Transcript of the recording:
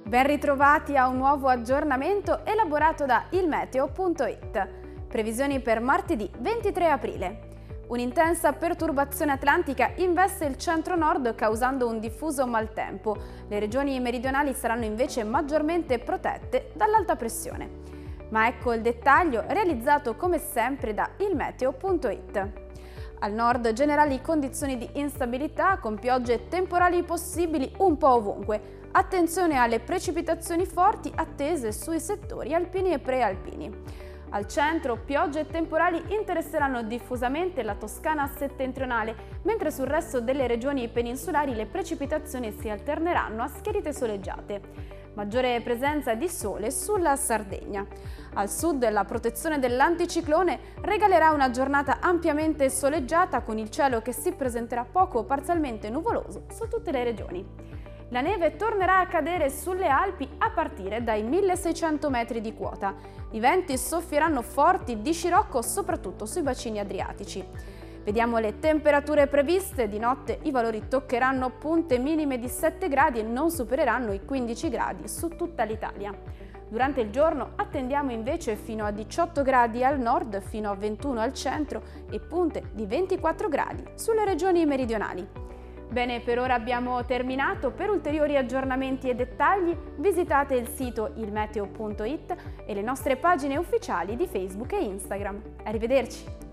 Ben ritrovati a un nuovo aggiornamento elaborato da ilmeteo.it. Previsioni per martedì 23 aprile. Un'intensa perturbazione atlantica investe il centro-nord causando un diffuso maltempo. Le regioni meridionali saranno invece maggiormente protette dall'alta pressione. Ma ecco il dettaglio realizzato come sempre da ilmeteo.it. Al nord generali condizioni di instabilità con piogge temporali possibili un po' ovunque. Attenzione alle precipitazioni forti attese sui settori alpini e prealpini. Al centro piogge e temporali interesseranno diffusamente la Toscana settentrionale, mentre sul resto delle regioni peninsulari le precipitazioni si alterneranno a schiarite soleggiate. Maggiore presenza di sole sulla Sardegna. Al sud la protezione dell'anticiclone regalerà una giornata ampiamente soleggiata con il cielo che si presenterà poco o parzialmente nuvoloso su tutte le regioni. La neve tornerà a cadere sulle Alpi a partire dai 1600 metri di quota. I venti soffieranno forti di scirocco soprattutto sui bacini adriatici. Vediamo le temperature previste. Di notte i valori toccheranno punte minime di 7 gradi e non supereranno i 15 gradi su tutta l'Italia. Durante il giorno attendiamo invece fino a 18 gradi al nord, fino a 21 al centro e punte di 24 gradi sulle regioni meridionali. Bene, per ora abbiamo terminato. Per ulteriori aggiornamenti e dettagli visitate il sito ilmeteo.it e le nostre pagine ufficiali di Facebook e Instagram. Arrivederci!